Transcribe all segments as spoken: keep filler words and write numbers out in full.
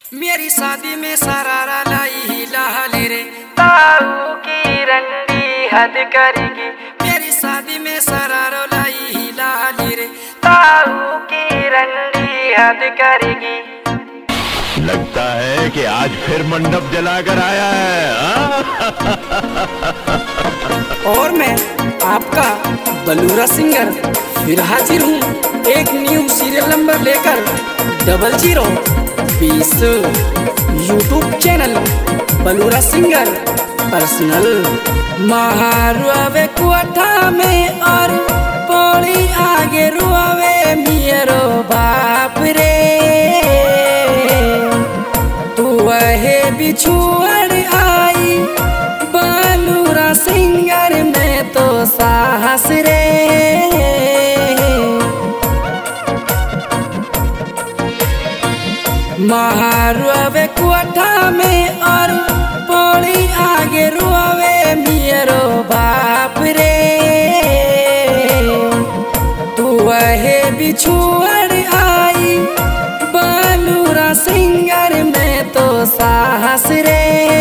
मेरी शादी में सरारा लाई ही लाले रे ताऊ की रंडी हद करेगी। मेरी शादी में सरारा लाई ही लाले रे ताऊ की रंडी हद करेगी। लगता है कि आज फिर मंडप जलाकर आया है। और मैं आपका बलूरा सिंगर फिर हाजिर हूँ एक न्यू सीरियल नंबर लेकर डबल जीरो बीस यूट्यूब चैनल बलूरा सिंगर पर्सनल। महारुआवे कुआठा में और पौड़ी आगे रुआवे मेरो बाप रे। तू वहे बिछुअड़ आई बलूरा सिंगर में तो साहस रे। महारुआवे कुआठा में और पौड़ी आगे रुआवे मेरो बाप रे। तू वहे बिछुअड़ आई बलूरा सिंगर में तो साहस रे।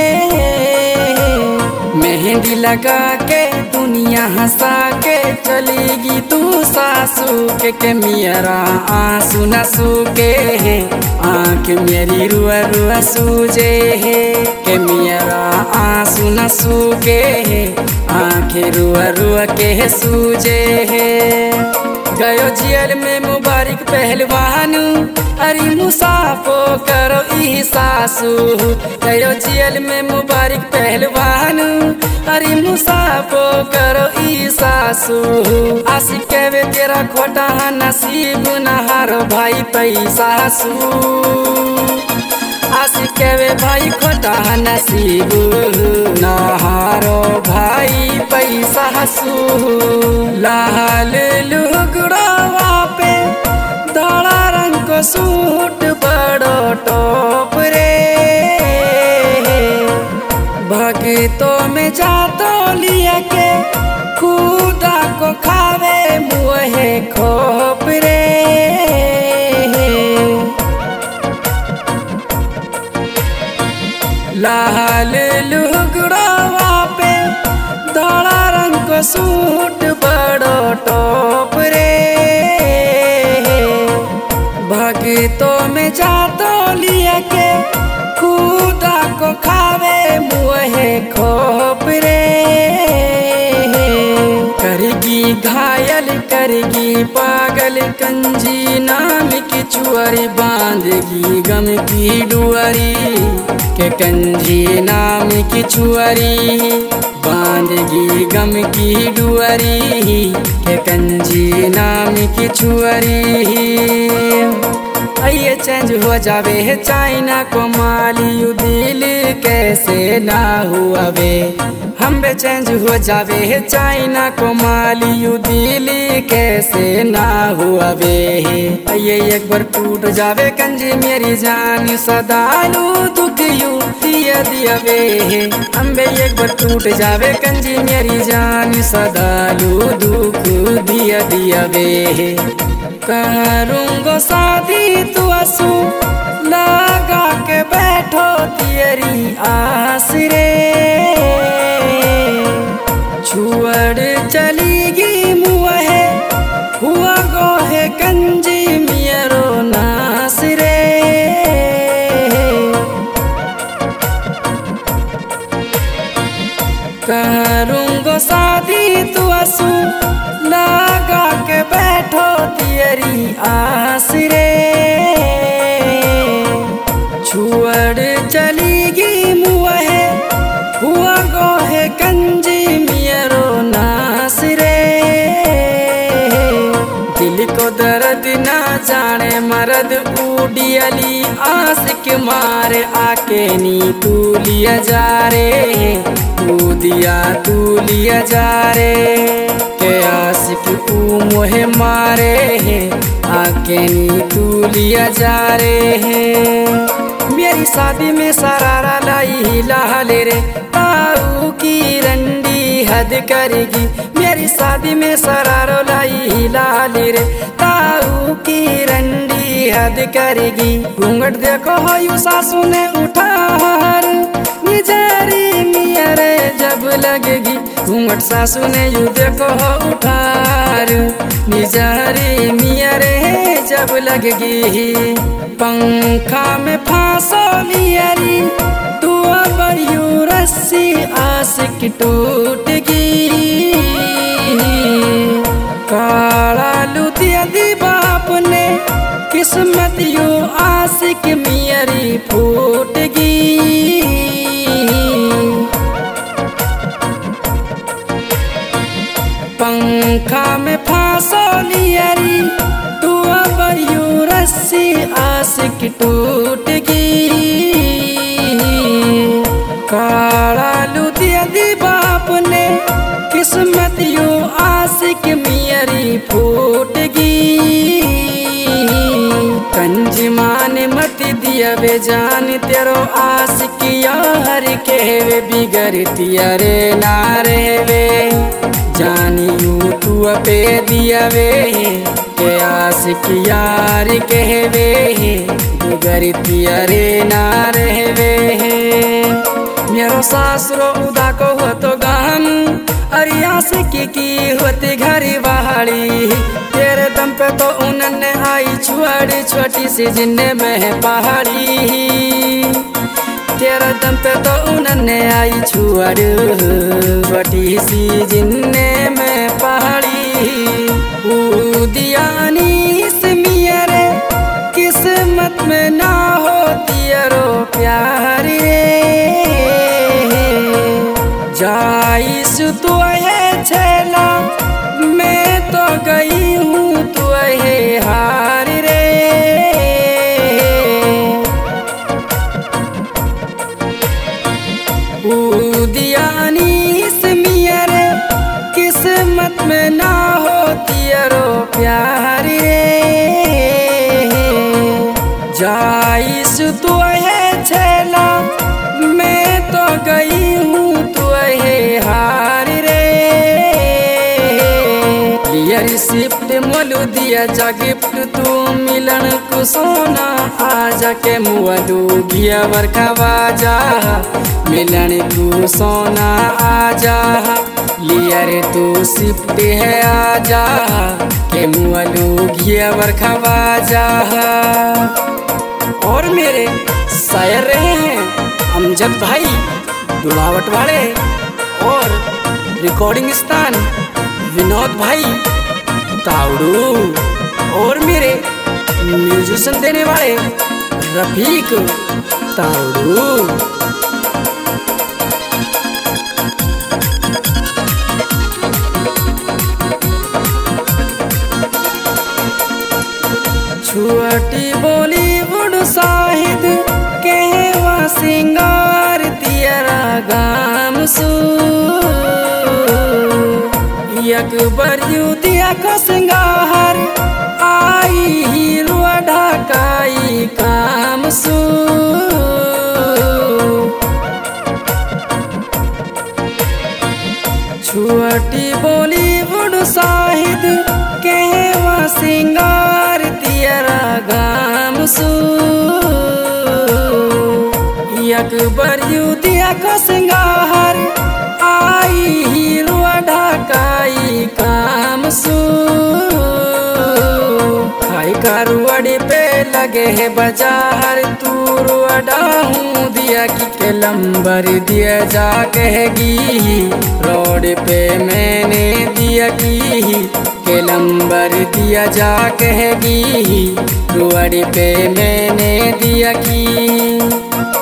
मेहंदी लगा के दुनिया हंसा के चलेगी तू सासू के, के मेरा आंसू न सूखे है आँख मेरी रुआ रुआ सूझे है के मेरा आंसू न सूखे है आँख रुआ रुआ के सूझे है। गयो जेल में मुबारक पहलवान अरे मुसाफो करो ई सासू। गयो जेल में मुबारक पहलवान अरे मुसाफो करो ई सासू। आशिक कहवे तेरा खोटा नसीब नहारो भाई पैसा सू। आशिक कहवे भाई खोटा नसीब नहारो भाई पैसा सू। लाल लुगड़वा पे धड़ा रंग को सूट बड़ो टोप रे। भगतों में जातो लिया के खुदा को खावे मुहे खोप रे। लाल लुगड़वा पे धड़ा रंग को सूट बड़ो टोप रे। भगतों में जातो लिया के खुदा को खावे मुहे खोप रे। करगी घायल करगी पागल कंजी नाम की चुअरी बांधगी गम की डुअरी के कंजी नाम की चुअरी बांधगी गम की डुअरी के कंजी नाम की चुअरी। आइए चेंज हो जावे है चाइना को माली दिल कैसे ना हुआ वे। हम बे चेंज हो जावे है चाइना को माली दिल कैसे ना हुआ वे। आइए एक बार टूट जावे कंजी मेरी जान सदालू दुख यू दिया दिया वे। हम बे एक बार टूट जावे कंजी मेरी जान सदालू दुख दिया दिया वे। करूँगो शादी तू आंसू लगा के बैठो तेरी आस रे। छुअड़ चलीगी मुँहे हुआ गोहे कंजी मेरो नास रे। करूँगो शादी तू आंसू लगा के बैठो तेरी आस रे। छुअड़ चलीगी मुँहे हुआ गोहे कंजी मेरो नास रे। दिल को दर्द ना जाने मर्द उड़ियली आशिक मारे आके नी तू लिया जा रे। तू दिया तू लिया जा रे के आशिक तू मोहे मारे है आके नी तू लिया जा रे है। मेरी शादी में सरारा लाई लाले रे ताऊ की रंडी हद करेगी। मेरी शादी में सरारा लाई लाले रे ताऊ की रंडी हद करेगी। घूंघट देखो हो यू सासू ने उठार निजारी मिया रे जब लगेगी। घूंघट सासू ने यू देखो हो उठार निजारी मिया रे जब लगेगी। पंखा में फांसो लियारी तू अब यू रस्सी आशिक टूटगी। काला लुतिया दी बाप ने किस्मत यू आशिक मियरी फूटगी। पंखा में फांसो लियारी तू अब यू रस्सी आशिक टूटगी। काला लुतिया दी बाप ने किस्मत यू आशिक मियरी फूटगी। कंजी माने मत दिया वे जान तेरो आशिक यार कहवे बिगड़तिया रे ना रहवे। जानी यू तू पे दिया वे के आशिक यार कहवे बिगड़तिया रे ना रहवे। मेरो सासुरो उदा को हो तो गम अरिया से की की होती घरी बहाड़ी। तेरे दम पे तो उन्होंने आई छुआड़ी छोटी सी जिन्ने में है पहाड़ी। तेरे दम पे तो उन्होंने आई छुआड़ी छोटी सी जिन्ने में पहाड़ी। दिया नीस मिया रे किस्मत में ना होती रो प्यार रे। जाइस तू है छेला मैं तो गई हूँ तू है हार रे। दिया नीस मिया रे किस्मत में ना होती रो प्यार रे। जाइस तू है छेला मैं तो गई हूँ तू है हार रे। रिसिप्ट मोलू दिया जा गिफ्ट तू मिलन को सोना आजा के मुआ दू घिया बरखा बाजा। मिलन को सोना आजा लिया रे तू शिफ्ट है आजा के मुआ दू घिया बरखा बाजा। और मेरे शायर रहे हैं अमजद भाई दुलावट वाले और रिकॉर्डिंग स्थान विनोद भाई तावड़ू और मेरे म्यूजिशियन देने वाले रफीक तावड़ू। छोटी बॉलीवुड साहिद कहवा सिंगार तेरा गाम सू। अकबर यू दिया को सिंगार आई हीरो ढकाई काम सू। छोटी बॉलीवुड साहिद कहवा सिंगार तेरा गाम सू। अकबर यू दिया को सिंगार आई हीरो ढकाई काम सू। खाई कारुआड़ी पे लगे है बाजार तू रुआडाहूँ दिया की के लंबर दिया जा कहेगी। रोड पे मैंने दिया की के लंबर दिया जा कहेगी। रुआड़ी पे मैंने दिया की।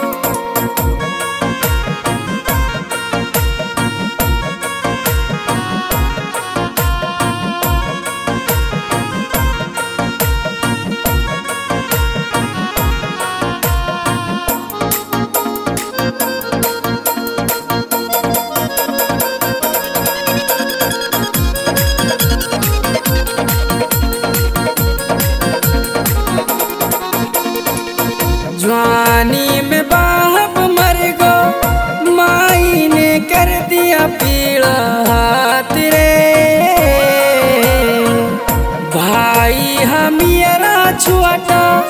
जवानी में बाप मर गो माई ने कर दिया पीड़ा हाथ रे। भाई हमियरा छुआटा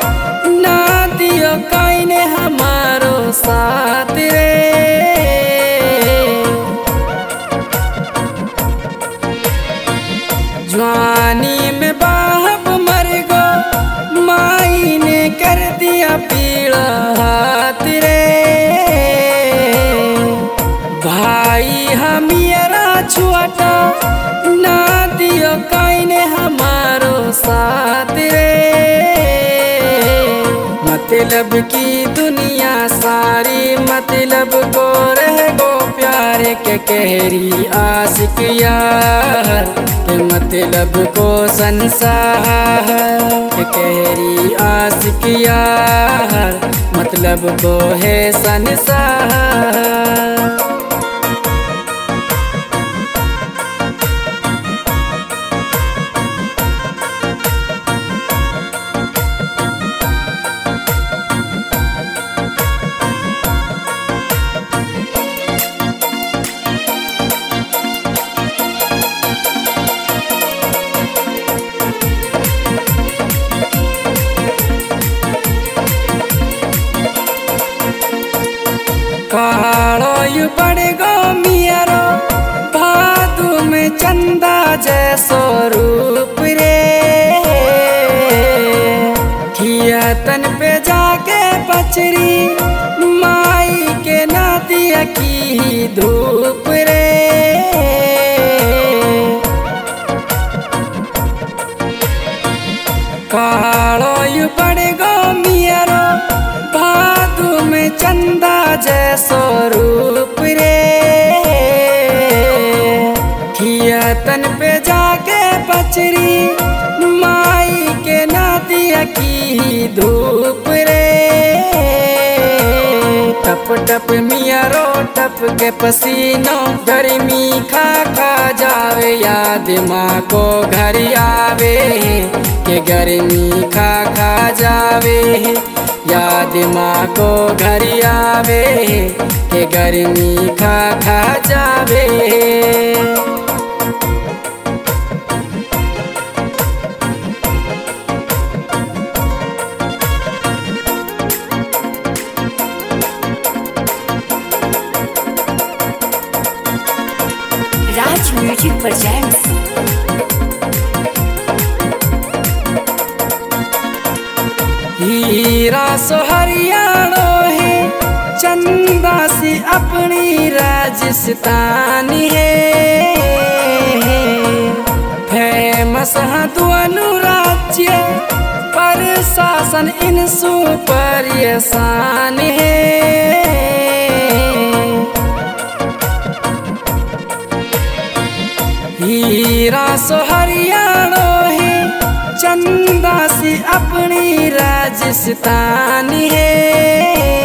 मतलब की दुनिया सारी मतलब को रह गो प्यारे के कहरी आशिक यार के मतलब को संसार के कहरी आशिक यार मतलब को है संसार। कालो यू बड़े गो मियारो भादू में चंदा जैसो रूप रे खिया तन पे जाके बचरी माई के नादिया की धूप रे। कालो यू बड़े गो मियारो भादू में चंदा जैसो रूप रे खिया तन पे जाके बचरी माई के नादिया की धूप रे। टप टप मियारो टप के पसीनो गर्मी खा खा जावे याद माँ को घर आवे के गर्मी खा खा जावे याद माँ को घर आवे के गर्मी खा खा जावे। राज म्यूजिक प्रेजेंट्स। हीरा सो हरियाणो है चंदा सी अपनी राजस्थान है फेमस हदुअनु राज्य पर शासन इन सुपर यसान है। हीरा सो हरियाणो है चंदा सी अपनी राजस्थान है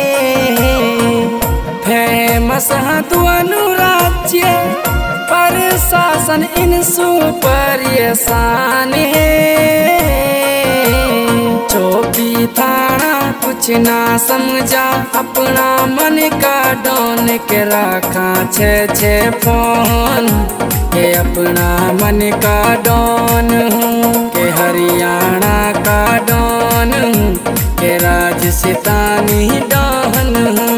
फेमस हदुअनु राज्य पर शासन इन सुपर यसान है। चौकी थाना कुछ ना समझा अपना मन का डोन के रखा छे छे फोन के अपना मन का डॉन हूँ के हरियाणा का डॉन हूँ के राजस्थानी डॉन हूँ।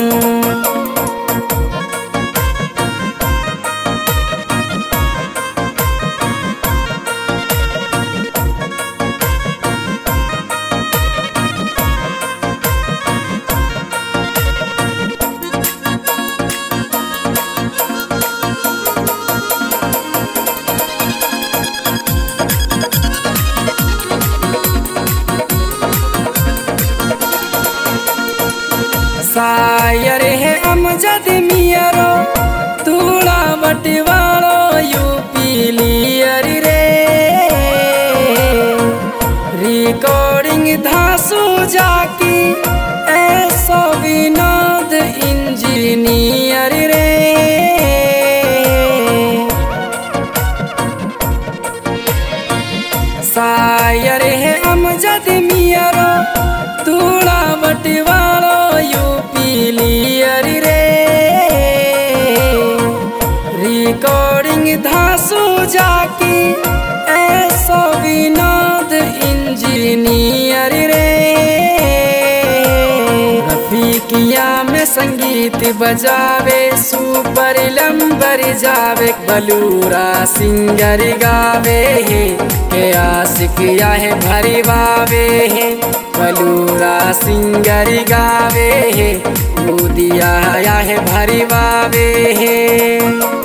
शायर है अमजद मियारो तूड़ा बटवाड़ो यूपी लियर रे रिकॉर्डिंग धासु जाकी ऐसो विनोद इंजीनियर रे। शायर है अमजद मियारो तूड़ा बटवाड़ो यूपी लियर रे रिकॉर्डिंग धासु जाकी ऐसो विनोद इंजीनियर रे। रफीकिया में संगीत बजावे सुपर लंबर जावे बलूरा सिंगर गावे के आशिकिया है भरी बावे बलूरा सिंगर गावे है दिया है भरी बावे।